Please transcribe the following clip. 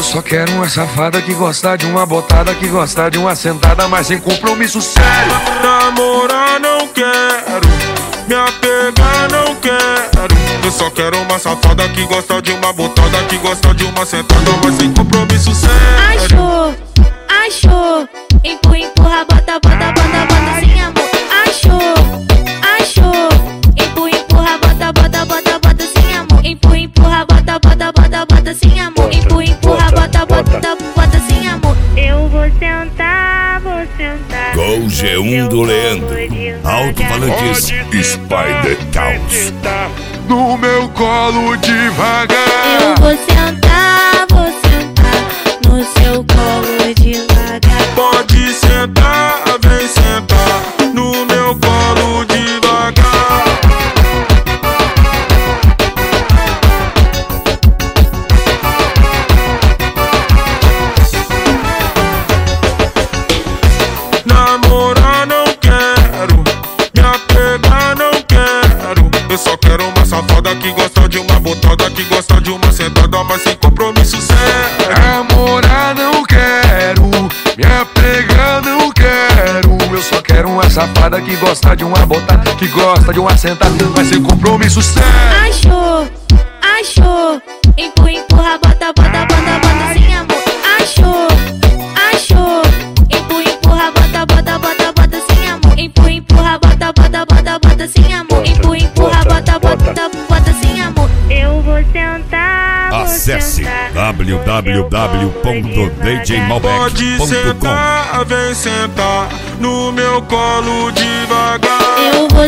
só quero uma safada que gosta de uma botada, que gosta de uma sentada, mas sem compromisso sério. Namorar não quero, me apegar não quero. Eu só quero uma safada que gosta de uma botada, que gosta de uma sentada, mas sem compromisso sério. Achou, achou, empurra, bota, bota, bota, bota sem amor. Achou, achou, empurra, bota, bota, bota, bota sem amor. Empurra, bota, bota, bota, bota sem amor. Empurra, bota, bota, bota sem amor. Eu vou sentar, vou sentar. Com G1 do Leandro, alto-falantes Spider Caos. No meu colo devagar. Eu vou sentar no seu colo devagar. Pode sentar, vem sentar no meu colo devagar. Namorar não quero, me apegar não quero. Eu só quero uma safada que gosta de uma botada, que gosta de uma sentada, mas sem compromisso sério. Namorar não quero, me apegar não quero. Eu só quero uma safada que gosta de uma botada, que gosta de uma sentada, mas sem compromisso sério. Achou, achou, empurra, bota, bota, bota, bota sem amor. Achou, achou, empurra, bota, bota, bota, bota sem amor. Empurra, bota, bota, bota, bota sem amor. Empurra, bota, bota, bota sem amor. Eu vou sentar, Acesse www.djmalbec.com. Pode sentar, vem sentar no meu colo devagar. Eu